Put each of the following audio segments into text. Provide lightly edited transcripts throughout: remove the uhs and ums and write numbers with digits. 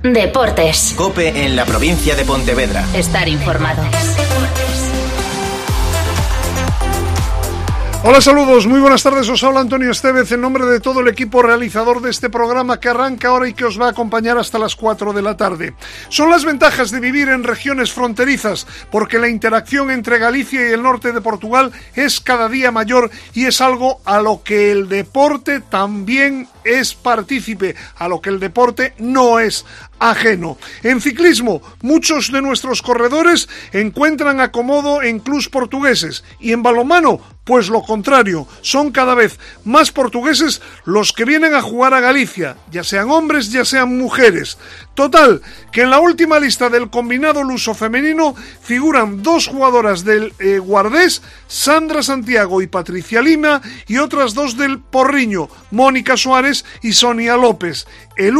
Deportes. COPE en la provincia de Pontevedra. Estar informado. Hola, saludos, muy buenas tardes, os habla Antonio Estevez en nombre de todo el equipo realizador de este programa que arranca ahora y que os va a acompañar hasta las 4 de la tarde. Son las ventajas de vivir en regiones fronterizas, porque la interacción entre Galicia y el norte de Portugal es cada día mayor y es algo a lo que el deporte también es partícipe, a lo que el deporte no es ajeno. En ciclismo, muchos de nuestros corredores encuentran acomodo en clubs portugueses y en balonmano, pues lo contrario, son cada vez más portugueses los que vienen a jugar a Galicia, ya sean hombres, ya sean mujeres. Total, que en la última lista del combinado luso femenino figuran dos jugadoras del Guardés, Sandra Santiago y Patricia Lima, y otras dos del Porriño, Mónica Suárez y Sonia López. El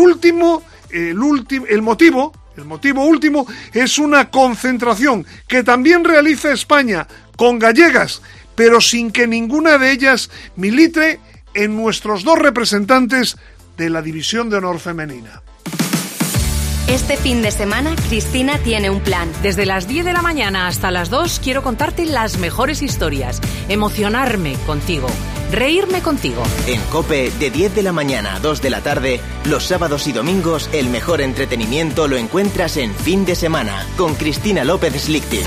motivo último es una concentración que también realiza España con gallegas, pero sin que ninguna de ellas milite en nuestros dos representantes de la División de Honor femenina. Este fin de semana, Cristina tiene un plan. Desde las 10 de la mañana hasta las 2 quiero contarte las mejores historias, emocionarme contigo, reírme contigo. En COPE, de 10 de la mañana a 2 de la tarde, los sábados y domingos, el mejor entretenimiento lo encuentras en Fin de Semana, con Cristina López Slichting.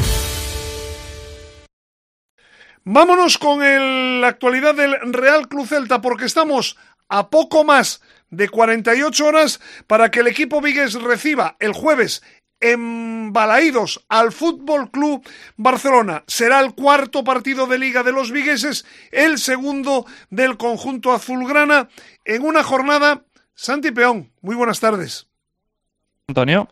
Vámonos con la actualidad del Real Club Celta, porque estamos a poco más de 48 horas para que el equipo vigués reciba el jueves en Balaídos al Fútbol Club Barcelona. Será el cuarto partido de Liga de los vigueses, el segundo del conjunto azulgrana, en una jornada. Santi Peón, muy buenas tardes. Antonio.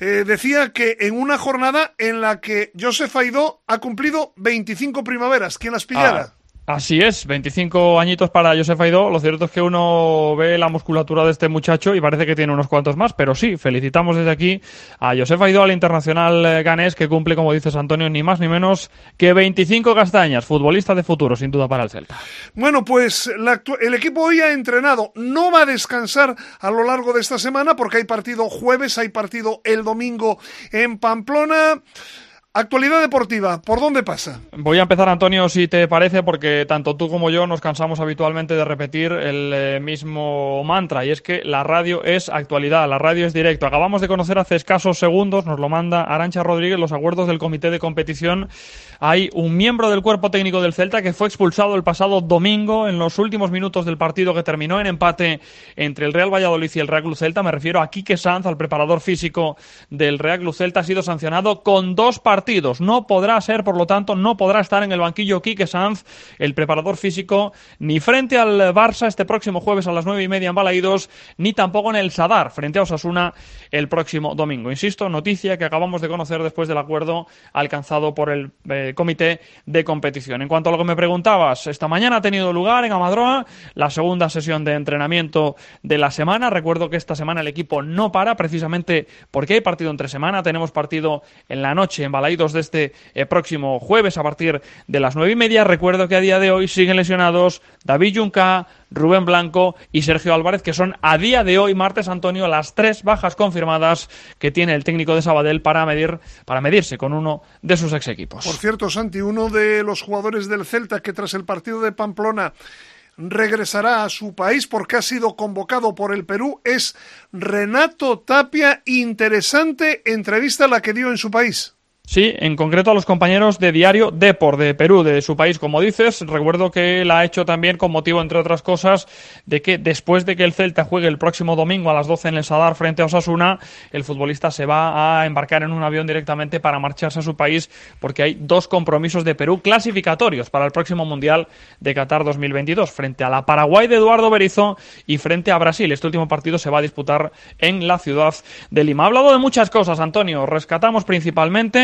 Decía que en una jornada en la que Josef Aidó ha cumplido 25 primaveras. ¿Quién las pillara? Así es, 25 añitos para Josef Aidó. Lo cierto es que uno ve la musculatura de este muchacho y parece que tiene unos cuantos más, pero sí, felicitamos desde aquí a Josef Aidó, al internacional ganés, que cumple, como dices Antonio, ni más ni menos que 25 castañas. Futbolista de futuro, sin duda, para el Celta. Bueno, pues el equipo hoy ha entrenado, no va a descansar a lo largo de esta semana porque hay partido jueves, hay partido el domingo en Pamplona. Actualidad deportiva, ¿por dónde pasa? Voy a empezar, Antonio, si te parece, porque tanto tú como yo nos cansamos habitualmente de repetir el mismo mantra, y es que la radio es actualidad, la radio es directo. Acabamos de conocer hace escasos segundos, nos lo manda Arantxa Rodríguez, los acuerdos del comité de competición. Hay un miembro del cuerpo técnico del Celta que fue expulsado el pasado domingo en los últimos minutos del partido que terminó en empate entre el Real Valladolid y el Real Club Celta. Me refiero a Quique Sanz, al preparador físico del Real Club Celta. Ha sido sancionado con 2 partidos. No podrá ser, por lo tanto, no podrá estar en el banquillo Quique Sanz, el preparador físico, ni frente al Barça este próximo jueves a las 9:30 en Balaídos, ni tampoco en el Sadar, frente a Osasuna, el próximo domingo. Insisto, noticia que acabamos de conocer después del acuerdo alcanzado por el comité de competición. En cuanto a lo que me preguntabas, esta mañana ha tenido lugar en Amadroa la segunda sesión de entrenamiento de la semana. Recuerdo que esta semana el equipo no para, precisamente porque hay partido entre semana. Tenemos partido en la noche en Balaídos de este próximo jueves a partir de las 9:30. Recuerdo que a día de hoy siguen lesionados David Junca, Rubén Blanco y Sergio Álvarez, que son a día de hoy, martes, Antonio, las 3 bajas confirmadas que tiene el técnico de Sabadell para medirse con uno de sus ex equipos. Por cierto, Santi, uno de los jugadores del Celta que tras el partido de Pamplona regresará a su país porque ha sido convocado por el Perú es Renato Tapia. Interesante entrevista la que dio en su país. Sí, en concreto a los compañeros de Diario Depor de Perú, de su país, como dices. Recuerdo que la ha hecho también con motivo, entre otras cosas, de que después de que el Celta juegue el próximo domingo a las 12 en el Sadar frente a Osasuna, el futbolista se va a embarcar en un avión directamente para marcharse a su país, porque hay 2 compromisos de Perú clasificatorios para el próximo Mundial de Qatar 2022, frente a la Paraguay de Eduardo Berizzo y frente a Brasil. Este último partido se va a disputar en la ciudad de Lima. Ha hablado de muchas cosas, Antonio. Rescatamos principalmente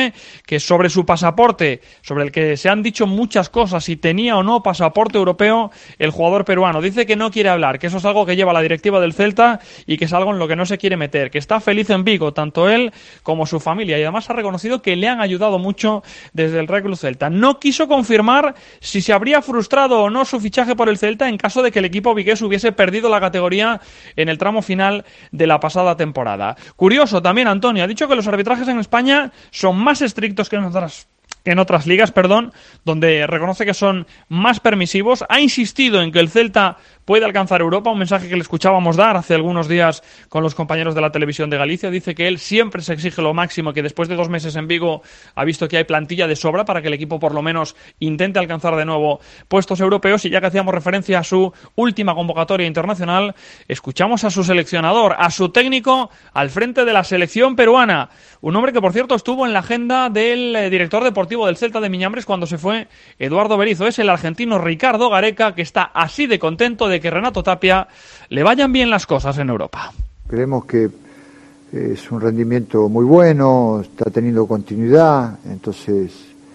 dice que sobre su pasaporte, sobre el que se han dicho muchas cosas, si tenía o no pasaporte europeo el jugador peruano, dice que no quiere hablar, que eso es algo que lleva la directiva del Celta y que es algo en lo que no se quiere meter, que está feliz en Vigo, tanto él como su familia, y además ha reconocido que le han ayudado mucho desde el Real Club Celta. No quiso confirmar si se habría frustrado o no su fichaje por el Celta en caso de que el equipo vigués hubiese perdido la categoría en el tramo final de la pasada temporada. Curioso también, Antonio, ha dicho que los arbitrajes en España son más estrictos que en otras ligas, donde reconoce que son más permisivos. Ha insistido en que el Celta puede alcanzar Europa, un mensaje que le escuchábamos dar hace algunos días con los compañeros de la televisión de Galicia. Dice que él siempre se exige lo máximo, que después de 2 meses en Vigo ha visto que hay plantilla de sobra para que el equipo por lo menos intente alcanzar de nuevo puestos europeos. Y ya que hacíamos referencia a su última convocatoria internacional, escuchamos a su seleccionador, a su técnico al frente de la selección peruana, un hombre que por cierto estuvo en la agenda del director deportivo del Celta de Miñambres cuando se fue Eduardo Berizzo. Es el argentino Ricardo Gareca, que está así de contento de que Renato Tapia le vayan bien las cosas en Europa. Creemos que es un rendimiento muy bueno, está teniendo continuidad, entonces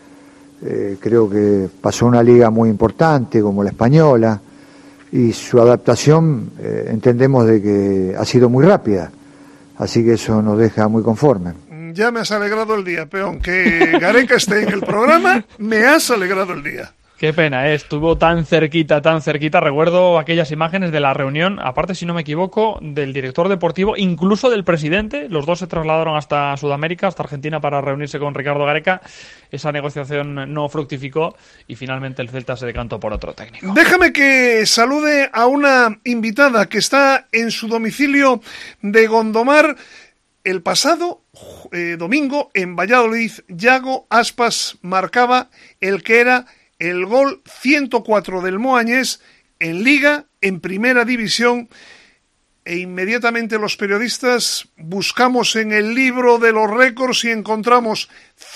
creo que pasó una liga muy importante como la española y su adaptación entendemos de que ha sido muy rápida, así que eso nos deja muy conformes. Ya me has alegrado el día, peón, que Gareca esté en el programa, me has alegrado el día. Qué pena, estuvo tan cerquita, recuerdo aquellas imágenes de la reunión, aparte si no me equivoco, del director deportivo, incluso del presidente, los dos se trasladaron hasta Sudamérica, hasta Argentina para reunirse con Ricardo Gareca, esa negociación no fructificó y finalmente el Celta se decantó por otro técnico. Déjame que salude a una invitada que está en su domicilio de Gondomar. El pasado domingo en Valladolid, Yago Aspas marcaba el que era el gol 104 del Moañés en Liga, en Primera División, e inmediatamente los periodistas buscamos en el libro de los récords y encontramos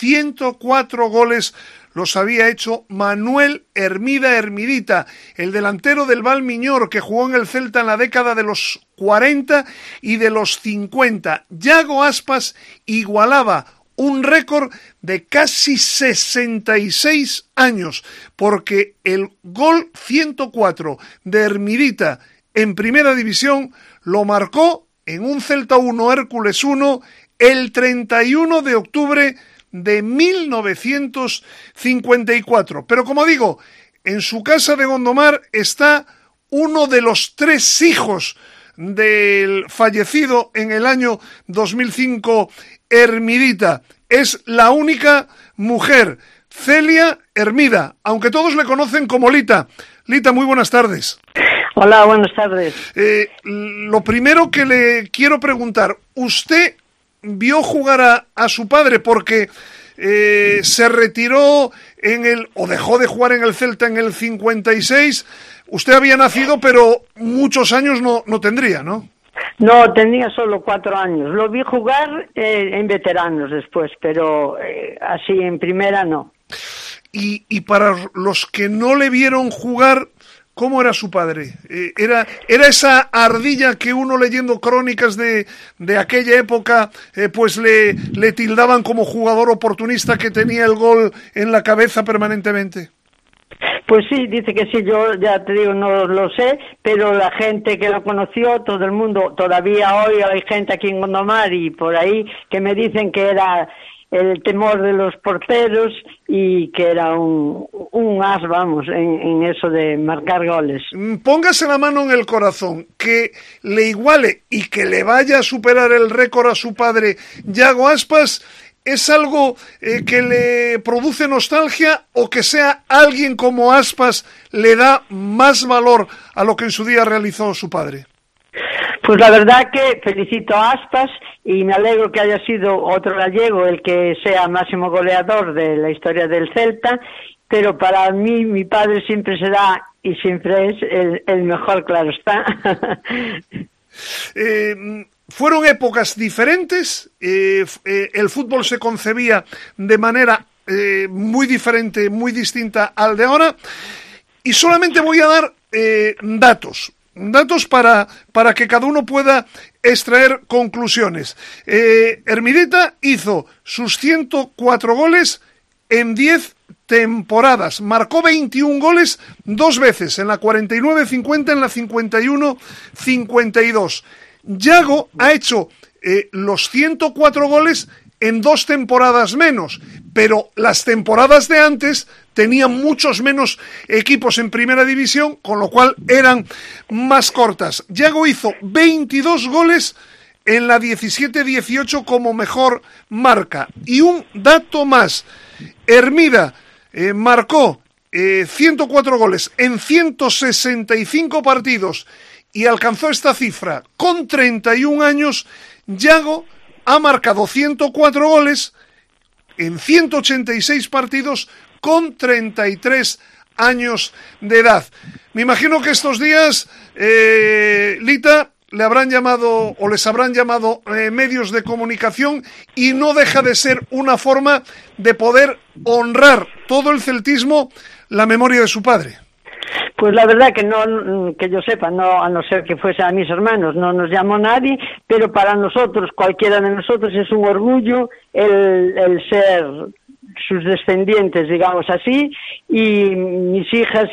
104 goles. Los había hecho Manuel Hermida, el delantero del Valmiñor, que jugó en el Celta en la década de los 40 y de los 50. Yago Aspas igualaba un récord de casi 66 años, porque el gol 104 de Hermidita en Primera División lo marcó en un Celta 1 Hércules 1 el 31 de octubre de 1954. Pero como digo, en su casa de Gondomar está uno de los 3 hijos del fallecido en el año 2005 Hermidita. Es la única mujer, Celia Hermida, aunque todos le conocen como Lita. Lita, muy buenas tardes. Hola, buenas tardes. Lo primero que le quiero preguntar, ¿usted vio jugar a su padre? Porque se retiró o dejó de jugar en el Celta en el 56. Usted había nacido, pero muchos años no tendría, ¿no? No, tenía solo 4 años. Lo vi jugar en veteranos después, pero así en primera no. Y para los que no le vieron jugar, ¿cómo era su padre? ¿Era esa ardilla que uno leyendo crónicas de aquella época pues le tildaban como jugador oportunista que tenía el gol en la cabeza permanentemente? Pues sí, dice que sí, yo ya te digo, no lo sé, pero la gente que lo conoció, todo el mundo, todavía hoy hay gente aquí en Gondomar y por ahí que me dicen que era el temor de los porteros y que era un as, vamos, en eso de marcar goles. Póngase la mano en el corazón, que le iguale y que le vaya a superar el récord a su padre Yago Aspas. ¿Es algo que le produce nostalgia o que sea alguien como Aspas le da más valor a lo que en su día realizó su padre? Pues la verdad que felicito a Aspas y me alegro que haya sido otro gallego el que sea máximo goleador de la historia del Celta, pero para mí mi padre siempre será y siempre es el mejor, claro está. Fueron épocas diferentes, el fútbol se concebía de manera muy diferente, muy distinta al de ahora, y solamente voy a dar datos. datos para que cada uno pueda extraer conclusiones. Hermidita hizo sus 104 goles en 10 temporadas. Marcó 21 goles 2 veces, en la 49-50, en la 51-52. Yago ha hecho los 104 goles en 2 temporadas menos, pero las temporadas de antes tenían muchos menos equipos en primera división, con lo cual eran más cortas. Yago hizo 22 goles en la 17-18 como mejor marca. Y un dato más, Hermida marcó 104 goles en 165 partidos y alcanzó esta cifra con 31 años. Yago ha marcado 104 goles en 186 partidos con 33 años de edad. Me imagino que estos días, Lita, le habrán llamado o les habrán llamado medios de comunicación, y no deja de ser una forma de poder honrar todo el celtismo la memoria de su padre. Pues la verdad que no, que yo sepa, no, a no ser que fuese a mis hermanos, no nos llamó nadie, pero para nosotros, cualquiera de nosotros, es un orgullo el ser sus descendientes, digamos así, y mis hijas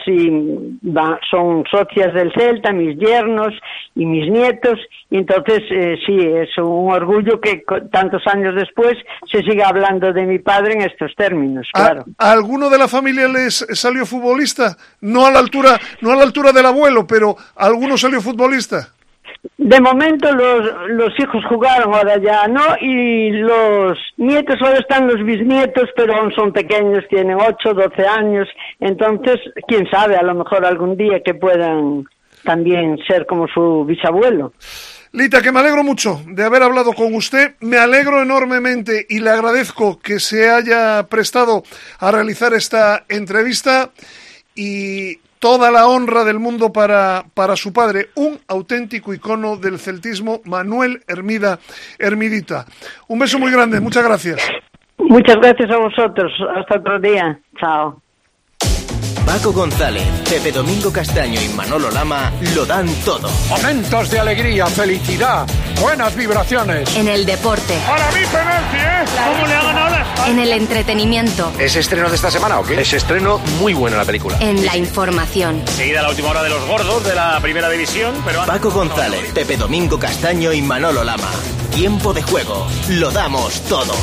son socias del Celta, mis yernos y mis nietos, y entonces sí, es un orgullo que tantos años después se siga hablando de mi padre en estos términos, claro. ¿A alguno de la familia les salió futbolista? No a la altura del abuelo, pero ¿alguno salió futbolista? De momento los hijos jugaron, ahora ya no, y los nietos, ahora están los bisnietos, pero aún son pequeños, tienen 8, 12 años, entonces, quién sabe, a lo mejor algún día que puedan también ser como su bisabuelo. Lita, que me alegro mucho de haber hablado con usted, me alegro enormemente y le agradezco que se haya prestado a realizar esta entrevista, y toda la honra del mundo para su padre, un auténtico icono del celtismo, Manuel Hermidita. Un beso muy grande, muchas gracias. Muchas gracias a vosotros, hasta otro día, chao. Paco González, Pepe Domingo Castaño y Manolo Lama lo dan todo. Momentos de alegría, felicidad, buenas vibraciones. En el deporte. Para mí penalti, ¿Cómo le ha ganado la espalda? En el entretenimiento. ¿Es estreno de esta semana o qué? Es estreno muy buena la película. En la información. Seguida la última hora de los gordos de la primera división, pero... Paco González, Pepe Domingo Castaño y Manolo Lama. Tiempo de juego. Lo damos todo.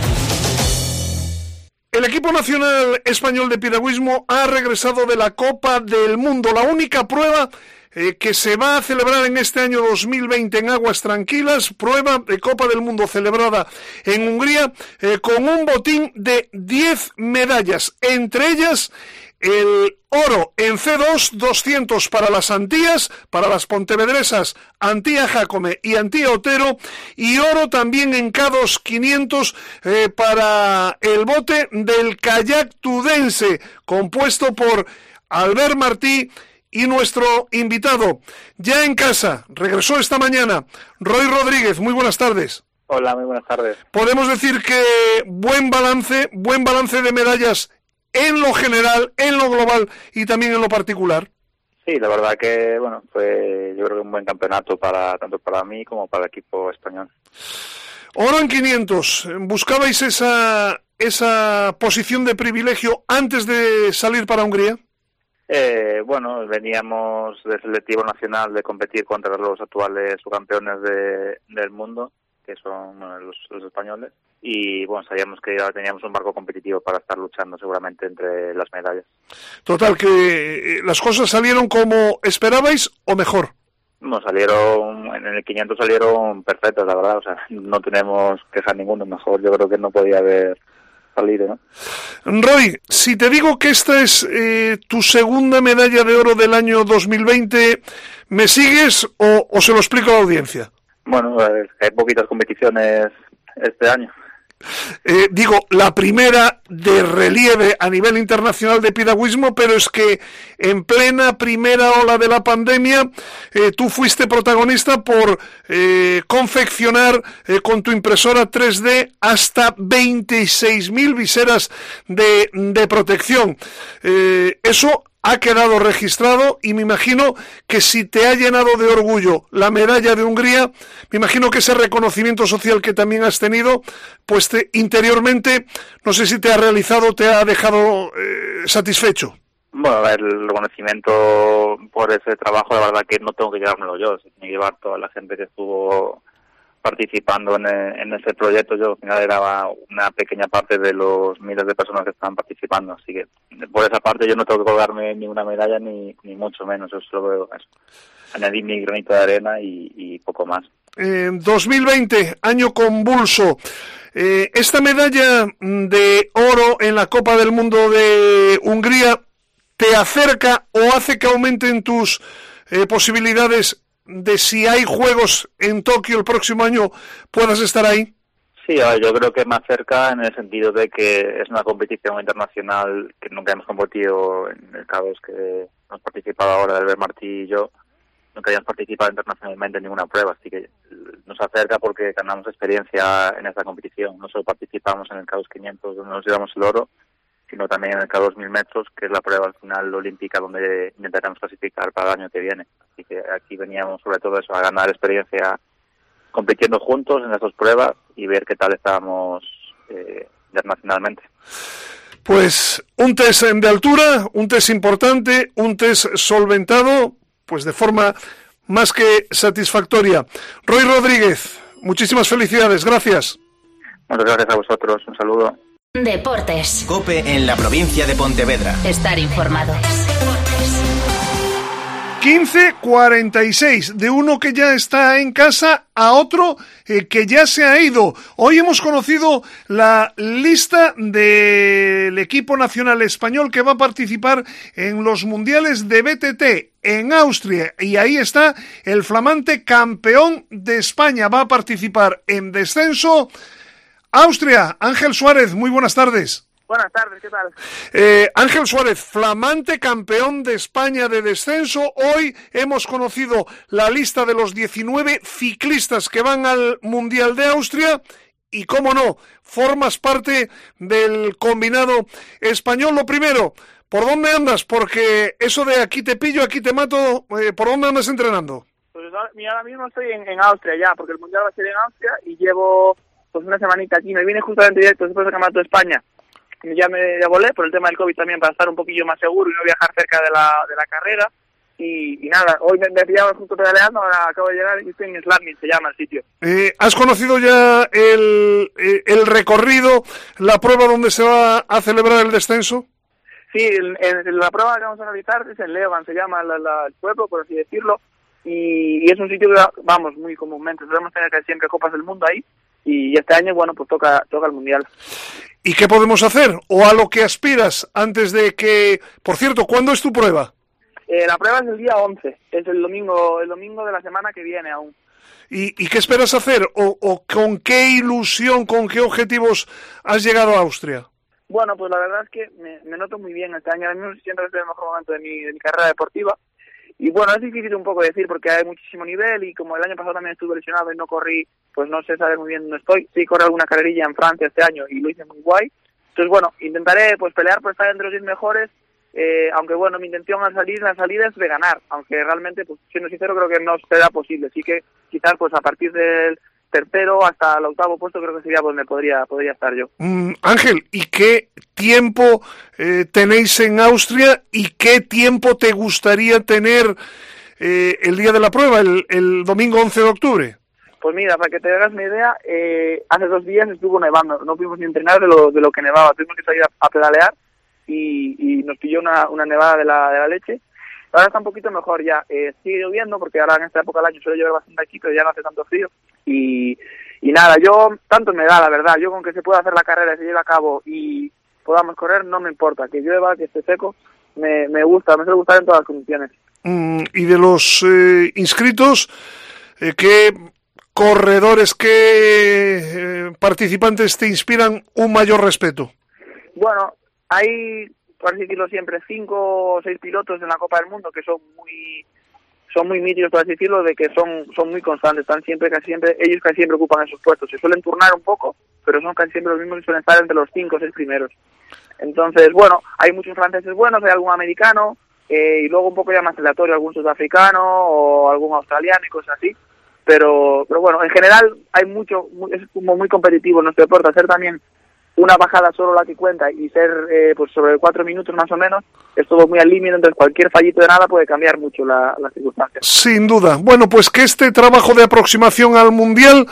El equipo nacional español de piragüismo ha regresado de la Copa del Mundo, la única prueba que se va a celebrar en este año 2020 en aguas tranquilas, prueba de Copa del Mundo celebrada en Hungría, con un botín de 10 medallas, entre ellas el oro en C2, 200 para las Antías, para las pontevedresas Antía Jácome y Antía Otero, y oro también en K2, 500 para el bote del kayak tudense, compuesto por Albert Martí y nuestro invitado, ya en casa, regresó esta mañana, Roy Rodríguez. Muy buenas tardes. Hola, muy buenas tardes. Podemos decir que buen balance de medallas en lo general, en lo global y también en lo particular. Sí, la verdad que, bueno, fue yo creo que un buen campeonato tanto para mí como para el equipo español. Oro en 500, ¿buscabais esa posición de privilegio antes de salir para Hungría? Bueno, veníamos del selectivo nacional de competir contra los actuales subcampeones del mundo, que son los españoles, y bueno, sabíamos que ya teníamos un barco competitivo para estar luchando seguramente entre las medallas. Total, que las cosas salieron como esperabais o mejor. No, en el 500 salieron perfectos, la verdad, o sea, no tenemos queja ninguno, mejor yo creo que no podía haber salido, ¿no? Roy, si te digo que esta es tu segunda medalla de oro del año 2020, ¿me sigues o se lo explico a la audiencia? Bueno, hay poquitas competiciones este año. Digo, la primera de relieve a nivel internacional de piragüismo, pero es que en plena primera ola de la pandemia tú fuiste protagonista por confeccionar con tu impresora 3D hasta 26.000 viseras de protección. Eso ha quedado registrado y me imagino que si te ha llenado de orgullo la medalla de Hungría, me imagino que ese reconocimiento social que también has tenido, pues interiormente, no sé si te ha realizado, te ha dejado satisfecho. Bueno, el reconocimiento por ese trabajo, la verdad que no tengo que llevármelo yo, se tiene que llevar toda la gente que estuvo participando en ese proyecto. Yo al final era una pequeña parte de los miles de personas que estaban participando, así que por esa parte yo no tengo que colgarme ninguna medalla ni mucho menos. Yo solo veo eso, añadir mi granito de arena y poco más. 2020, año convulso. Esta medalla de oro en la Copa del Mundo de Hungría te acerca o hace que aumenten tus posibilidades de, si hay juegos en Tokio el próximo año, puedas estar ahí? Sí, yo creo que me acerca en el sentido de que es una competición internacional que nunca hemos competido. En el caso es que hemos participado ahora, Albert Martí y yo, nunca habíamos participado internacionalmente en ninguna prueba, así que nos acerca porque ganamos experiencia en esta competición. No solo participamos en el K2 500, donde nos llevamos el oro, sino también en el K2 1000 metros, que es la prueba al final olímpica donde intentaremos clasificar para el año que viene. Así que aquí veníamos sobre todo eso, a ganar experiencia compitiendo juntos en las dos pruebas y ver qué tal estábamos internacionalmente. Pues un test de altura, un test importante, un test solventado, pues de forma más que satisfactoria. Roy Rodríguez, muchísimas felicidades, gracias. Muchas gracias a vosotros, un saludo. Deportes. COPE en la provincia de Pontevedra. Estar informado. 15:46, de uno que ya está en casa a otro que ya se ha ido. Hoy hemos conocido la lista del equipo nacional español que va a participar en los mundiales de BTT en Austria, y ahí está el flamante campeón de España. Va a participar en descenso Austria. Ángel Suárez, muy buenas tardes. Buenas tardes, ¿qué tal? Ángel Suárez, flamante campeón de España de descenso. Hoy hemos conocido la lista de los 19 ciclistas que van al Mundial de Austria y, cómo no, formas parte del combinado español. Lo primero, ¿por dónde andas? Porque eso de aquí te pillo, aquí te mato, ¿por dónde andas entrenando? Pues ahora mismo estoy en Austria ya, porque el Mundial va a ser en Austria y llevo pues una semanita aquí. Me vine justamente directo después del Campeonato de España. Ya me volé por el tema del COVID también, para estar un poquillo más seguro y no viajar cerca de la carrera. Y nada, hoy me pillaba justo pedaleando, ahora acabo de llegar y estoy en Sladmin, se llama el sitio. ¿Has conocido ya el recorrido, la prueba donde se va a celebrar el descenso? Sí, la prueba que vamos a realizar es en Leogan, se llama el pueblo, por así decirlo. Y es un sitio que vamos muy comúnmente, solemos tener casi siempre Copas del Mundo ahí. Y este año, bueno, pues toca el Mundial. ¿Y qué podemos hacer? ¿O a lo que aspiras antes de que...? Por cierto, ¿cuándo es tu prueba? La prueba es el día 11, es el domingo de la semana que viene aún. ¿Y qué esperas hacer? ¿O con qué ilusión, con qué objetivos has llegado a Austria? Bueno, pues la verdad es que me noto muy bien este año. A mí siento que estoy en el mejor momento de mi carrera deportiva. Y bueno, es difícil un poco decir porque hay muchísimo nivel y como el año pasado también estuve lesionado y no corrí, pues no sé saber muy bien dónde estoy. Sí, corrí alguna carrerilla en Francia este año y lo hice muy guay. Entonces, bueno, intentaré pues pelear por estar entre los 10 mejores, aunque bueno, mi intención la salida es de ganar, aunque realmente, pues siendo sincero, creo que no será posible. Así que quizás pues a partir del tercero hasta el octavo puesto creo que sería donde podría estar yo. Ángel, ¿y qué tiempo tenéis en Austria y qué tiempo te gustaría tener el día de la prueba, el domingo 11 de octubre? Pues mira, para que te hagas una idea, hace 2 días estuvo nevando, no pudimos ni entrenar de lo que nevaba, tuvimos que salir a pedalear y nos pilló una nevada de la leche. Ahora está un poquito mejor ya, sigue lloviendo porque ahora en esta época del año suele llover bastante aquí, pero ya no hace tanto frío. Y nada, yo tanto me da la verdad, yo con que se pueda hacer la carrera, se lleve a cabo y podamos correr, no me importa, que llueva, que esté seco, me suele gustar en todas las condiciones. Y de los inscritos, ¿qué corredores, qué participantes te inspiran un mayor respeto? Bueno, hay, por así decirlo siempre, 5 o 6 pilotos en la Copa del Mundo que son muy nítidos, por así decirlo, de que son muy constantes, están casi siempre, ellos casi siempre ocupan esos puestos, se suelen turnar un poco, pero son casi siempre los mismos que suelen estar entre los 5 o 6 primeros. Entonces, bueno, hay muchos franceses buenos, hay algún americano, y luego un poco ya más aleatorio, algún sudafricano o algún australiano y cosas así. Pero bueno, en general es como muy competitivo nuestro deporte. Hacer también una bajada solo la que cuenta y ser pues sobre 4 minutos más o menos, es todo muy al límite, entonces cualquier fallito de nada puede cambiar mucho las circunstancias. Sin duda. Bueno, pues que este trabajo de aproximación al Mundial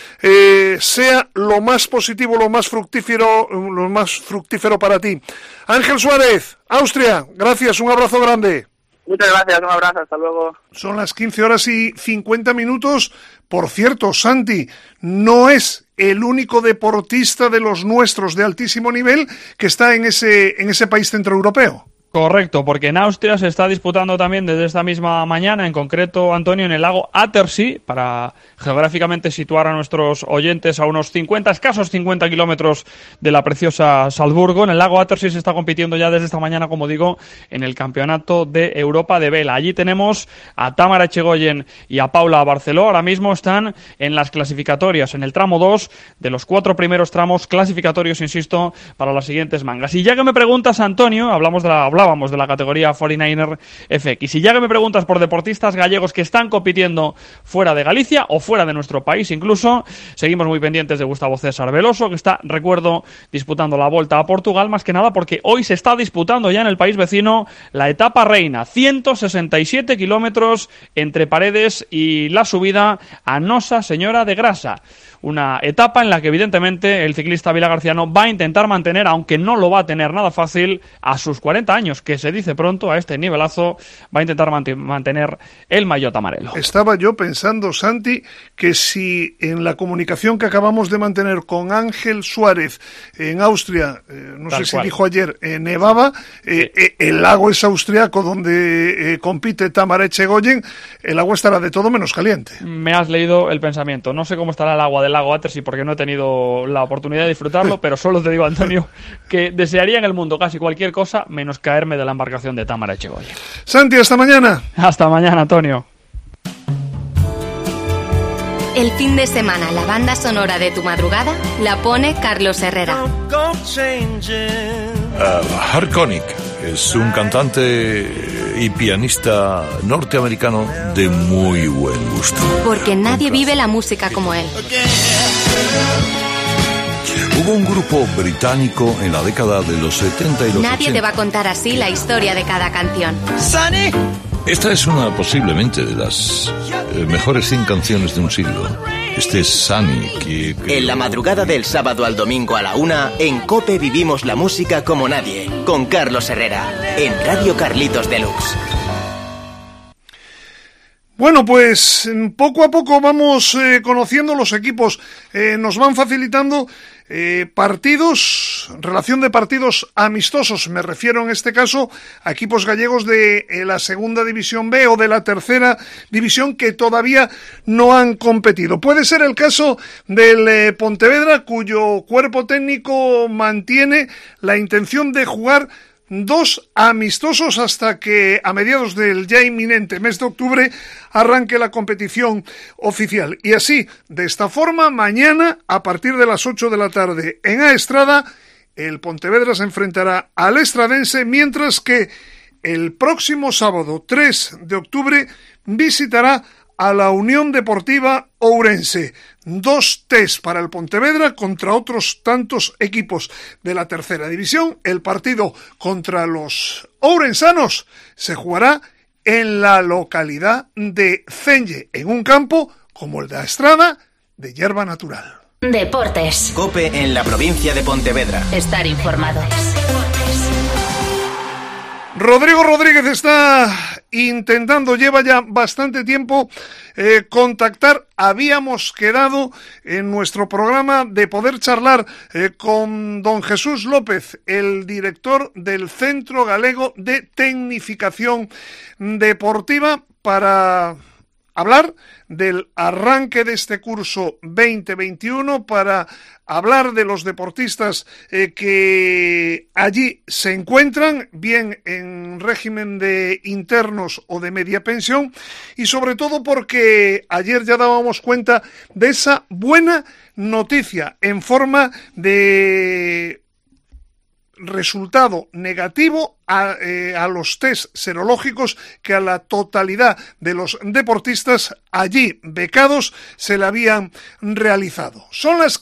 sea lo más positivo, lo más fructífero para ti. Ángel Suárez, Austria, gracias, un abrazo grande. Muchas gracias, un abrazo, hasta luego. Son las 15:50. Por cierto, Santi, no es el único deportista de los nuestros de altísimo nivel que está en ese país centroeuropeo. Correcto, porque en Austria se está disputando también desde esta misma mañana, en concreto, Antonio, en el lago Attersee, para geográficamente situar a nuestros oyentes a unos escasos 50 kilómetros de la preciosa Salzburgo. En el lago Attersee se está compitiendo ya desde esta mañana, como digo, en el Campeonato de Europa de Vela. Allí tenemos a Tamara Echegoyen y a Paula Barceló. Ahora mismo están en las clasificatorias, en el tramo 2 de los 4 primeros tramos clasificatorios, insisto, para las siguientes mangas. Y ya que me preguntas, Antonio, hablábamos de la categoría 49er FX. Y ya que me preguntas por deportistas gallegos que están compitiendo fuera de Galicia o fuera de nuestro país incluso, seguimos muy pendientes de Gustavo César Veloso, que está, recuerdo, disputando la Volta a Portugal, más que nada porque hoy se está disputando ya en el país vecino la etapa reina, 167 kilómetros entre Paredes y la subida a Nosa Señora de Grasa. Una etapa en la que evidentemente el ciclista vilagarciano va a intentar mantener, aunque no lo va a tener nada fácil, a sus 40 años, que se dice pronto, a este nivelazo, va a intentar mantener el maillot amarelo. Estaba yo pensando, Santi, que si en la comunicación que acabamos de mantener con Ángel Suárez en Austria, no sé si dijo ayer, nevaba, el lago es austriaco donde compite Tamara Echegoyen, el agua estará de todo menos caliente. Me has leído el pensamiento. No sé cómo estará el agua del lago Attersee porque no he tenido la oportunidad de disfrutarlo, pero solo te digo, Antonio, que desearía en el mundo casi cualquier cosa menos caerme de la embarcación de Tamara Echegoyen. Santi, hasta mañana. Hasta mañana, Antonio. El fin de semana, la banda sonora de tu madrugada la pone Carlos Herrera. Harkonik es un cantante y pianista norteamericano de muy buen gusto. Porque nadie vive la música como él. Hubo un grupo británico en la década de los 70 y los 80. Nadie te va a contar así la historia de cada canción. Esta es una posiblemente de las mejores 100 canciones de un siglo. Este es Sunny, que... En la madrugada del sábado al domingo a la 1, en COPE vivimos la música como nadie, con Carlos Herrera, en Radio Carlitos Deluxe. Bueno, pues poco a poco vamos conociendo los equipos, nos van facilitando relación de partidos amistosos, me refiero en este caso a equipos gallegos de la segunda división B o de la tercera división que todavía no han competido. Puede ser el caso del Pontevedra, cuyo cuerpo técnico mantiene la intención de jugar 2 amistosos hasta que a mediados del ya inminente mes de octubre arranque la competición oficial. Y así, de esta forma, mañana a partir de las 8 de la tarde en Aestrada, el Pontevedra se enfrentará al Estradense, mientras que el próximo sábado 3 de octubre visitará a la Unión Deportiva Ourense. 2 test para el Pontevedra contra otros tantos equipos de la tercera división. El partido contra los ourensanos se jugará en la localidad de Cenlle, en un campo como el de Aestrada, de hierba natural. Deportes. COPE en la provincia de Pontevedra. Estar informado. Rodrigo Rodríguez está intentando, lleva ya bastante tiempo contactar. Habíamos quedado en nuestro programa de poder charlar con don Jesús López, el director del Centro Galego de Tecnificación Deportiva, para hablar del arranque de este curso 2021, para hablar de los deportistas que allí se encuentran, bien en régimen de internos o de media pensión, y sobre todo porque ayer ya dábamos cuenta de esa buena noticia en forma de resultado negativo a los test serológicos que a la totalidad de los deportistas allí becados se le habían realizado. Son las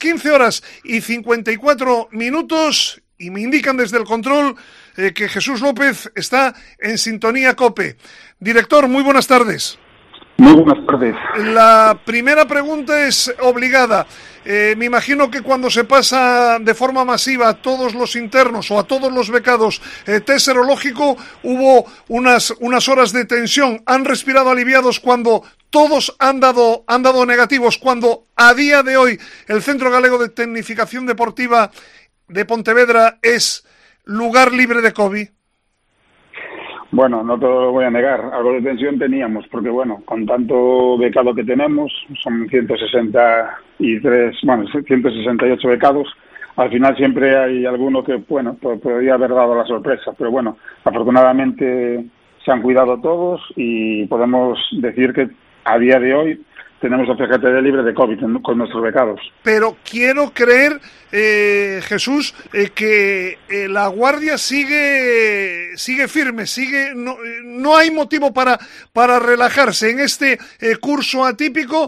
15:54 y me indican desde el control que Jesús López está en Sintonía COPE. Director, muy buenas tardes. Muy buenas tardes. La primera pregunta es obligada. Me imagino que cuando se pasa de forma masiva a todos los internos o a todos los becados test serológico, hubo unas horas de tensión. ¿Han respirado aliviados cuando todos han dado negativos? Cuando a día de hoy el Centro Galego de Tecnificación Deportiva de Pontevedra es lugar libre de COVID. Bueno, no te lo voy a negar, algo de tensión teníamos, porque bueno, con tanto becado que tenemos, son 168 becados, al final siempre hay alguno que, bueno, podría haber dado la sorpresa, pero bueno, afortunadamente se han cuidado todos y podemos decir que a día de hoy tenemos el CGTD libre de COVID con nuestros becados. Pero quiero creer, Jesús, que la guardia sigue firme, no hay motivo para relajarse. En este curso atípico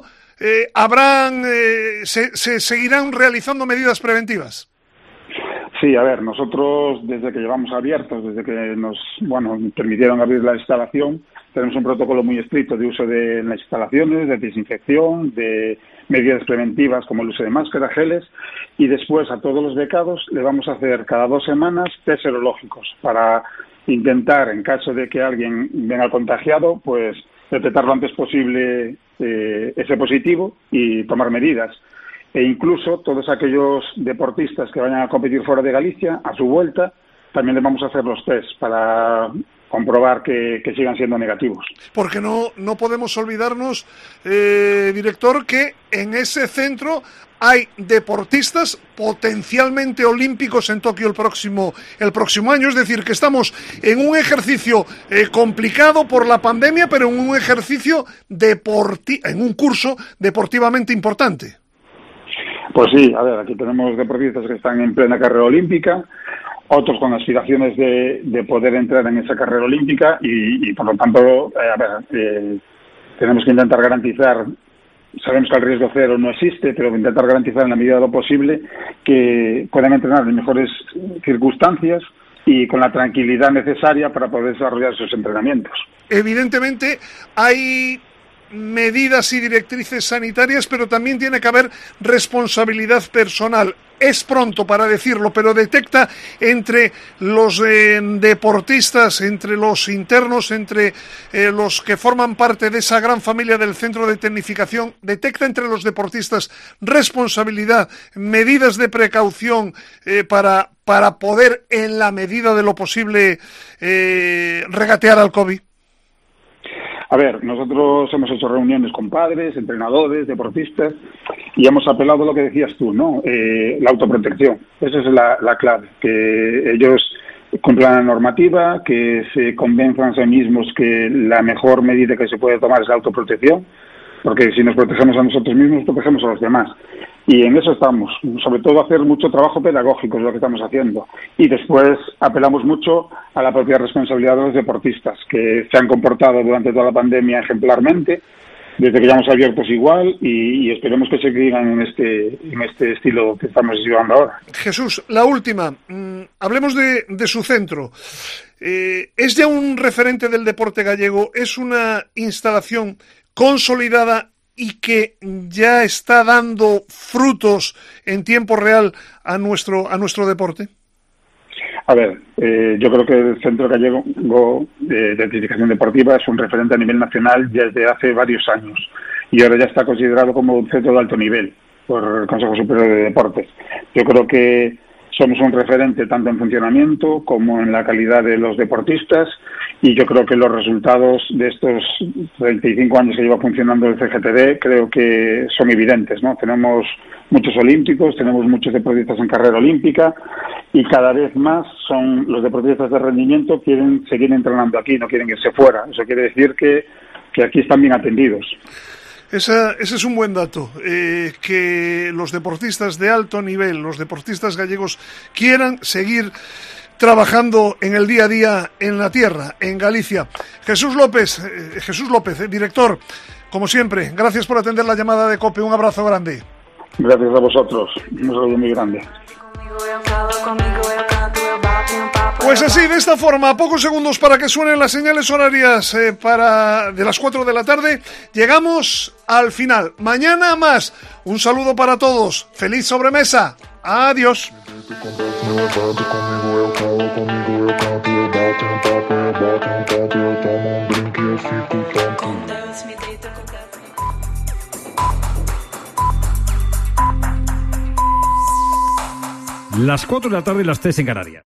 se seguirán realizando medidas preventivas. Sí, a ver, nosotros desde que llevamos abiertos, desde que nos permitieron abrir la instalación, tenemos un protocolo muy estricto de uso en las instalaciones, de desinfección, de medidas preventivas como el uso de máscaras, geles, y después a todos los becados le vamos a hacer cada 2 semanas test serológicos para intentar, en caso de que alguien venga contagiado, pues detectar lo antes posible ese positivo y tomar medidas. E incluso todos aquellos deportistas que vayan a competir fuera de Galicia, a su vuelta, también les vamos a hacer los test para comprobar que sigan siendo negativos. Porque no podemos olvidarnos, director, que en ese centro hay deportistas potencialmente olímpicos en Tokio el próximo año, es decir, que estamos en un ejercicio complicado por la pandemia, pero en un ejercicio en un curso deportivamente importante. Pues sí, a ver, aquí tenemos deportistas que están en plena carrera olímpica, otros con aspiraciones de poder entrar en esa carrera olímpica y por lo tanto, tenemos que intentar garantizar, sabemos que el riesgo cero no existe, pero intentar garantizar en la medida de lo posible que puedan entrenar en mejores circunstancias y con la tranquilidad necesaria para poder desarrollar sus entrenamientos. Evidentemente hay medidas y directrices sanitarias, pero también tiene que haber responsabilidad personal. Es pronto para decirlo, pero detecta entre los deportistas, entre los internos, entre los que forman parte de esa gran familia del Centro de Tecnificación, detecta entre los deportistas responsabilidad, medidas de precaución para poder, en la medida de lo posible, regatear al COVID. A ver, nosotros hemos hecho reuniones con padres, entrenadores, deportistas y hemos apelado a lo que decías tú, ¿no? La autoprotección. Esa es la clave, que ellos cumplan la normativa, que se convenzan a sí mismos que la mejor medida que se puede tomar es la autoprotección, porque si nos protegemos a nosotros mismos, protegemos a los demás. Y en eso estamos, sobre todo hacer mucho trabajo pedagógico es lo que estamos haciendo. Y después apelamos mucho a la propia responsabilidad de los deportistas, que se han comportado durante toda la pandemia ejemplarmente, desde que ya hemos abierto igual, y esperemos que se sigan en este estilo que estamos llevando ahora. Jesús, la última, hablemos de su centro. ¿Es ya un referente del deporte gallego? ¿Es una instalación consolidada y que ya está dando frutos en tiempo real a nuestro deporte? A ver, yo creo que el Centro Gallego de Tecnificación Deportiva es un referente a nivel nacional desde hace varios años y ahora ya está considerado como un centro de alto nivel por el Consejo Superior de Deportes. Yo creo que somos un referente tanto en funcionamiento como en la calidad de los deportistas y yo creo que los resultados de estos 35 años que lleva funcionando el CGTD creo que son evidentes, ¿no? Tenemos muchos olímpicos, tenemos muchos deportistas en carrera olímpica y cada vez más son los deportistas de rendimiento quieren seguir entrenando aquí, no quieren irse fuera. Eso quiere decir que aquí están bien atendidos. Ese es un buen dato, que los deportistas de alto nivel, los deportistas gallegos, quieran seguir trabajando en el día a día en la tierra, en Galicia. Jesús López, director, como siempre, gracias por atender la llamada de COPE, un abrazo grande. Gracias a vosotros, un saludo muy grande. Pues así, de esta forma, a pocos segundos para que suenen las señales horarias de las 4 de la tarde, llegamos al final. Mañana más. Un saludo para todos. Feliz sobremesa. Adiós. Las 4 de la tarde y las 3 en Canarias.